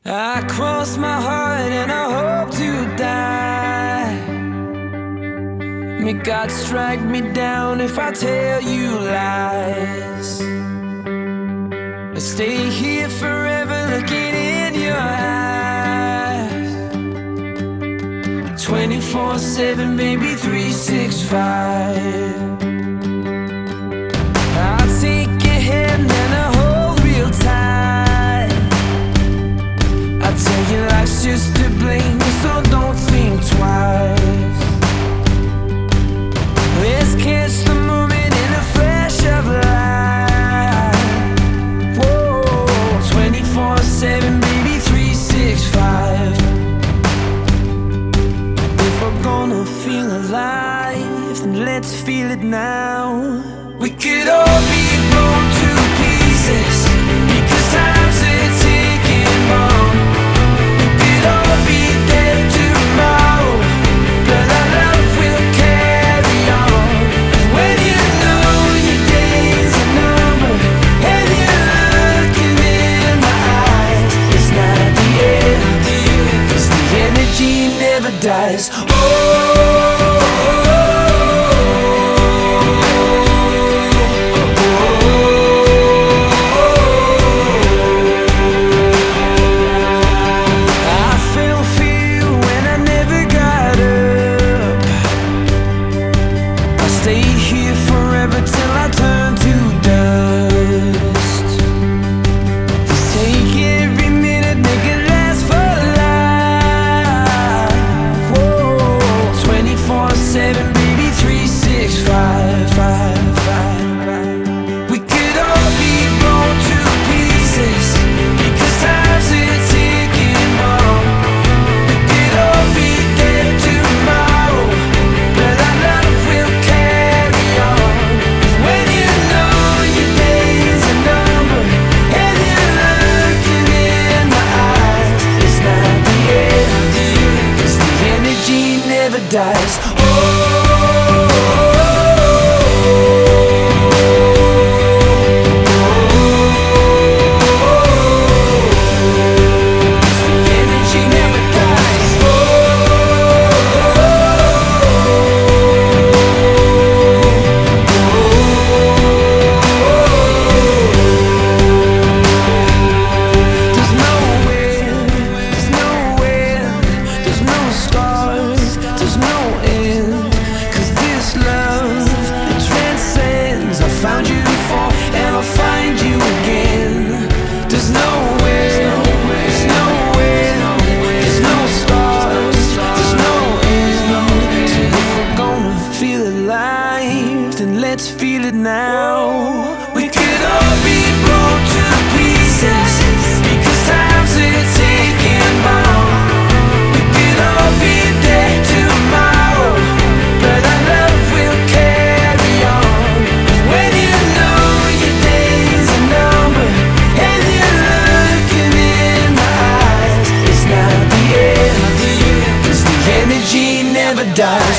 I cross my heart and I hope to die. May God strike me down if I tell you lies. I stay here forever looking in your eyes. 24/7, baby, 365. I'll take your hand and I hold real tight. I tell you life's just a blame, so don't think twice. Let's catch the moment in a flash of light. Whoa, 24/7, baby, 365. If we're gonna feel alive, then let's feel it now. We could all be blown to pieces because time's a ticking bomb. We could all be dead tomorrow, but our love will carry on. When you know your days are numbered and you're looking in my eyes, it's not the end, 'cause the energy never dies. Stay here forever till I turn to dust. Just take every minute, make it last for life. Whoa, 24/7, baby, 365. We could all be blown to pieces because time's a ticking bomb. We could all be dead tomorrow, but our love will carry on. When you know your days are numbered and you're looking in my eyes, it's not the end, 'cause the energy never dies. Found you before and I'll find you again. There's nowhere, there's nowhere, there's no stars, there's no end. So if we're gonna feel alive, then let's feel it now. We could all be blown to pieces because time's a ticking bomb. We could all be dead tomorrow, but our love will carry on. When you know your days are numbered and you're looking in my eyes, it's not the end, 'cause the energy never dies.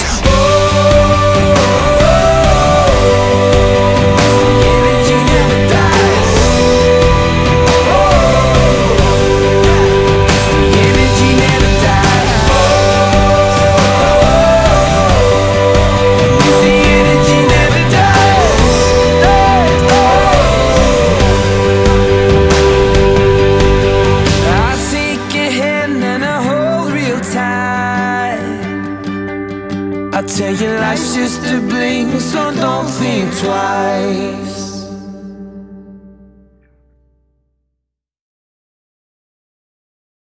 I tell you life's just a blink, so don't think twice.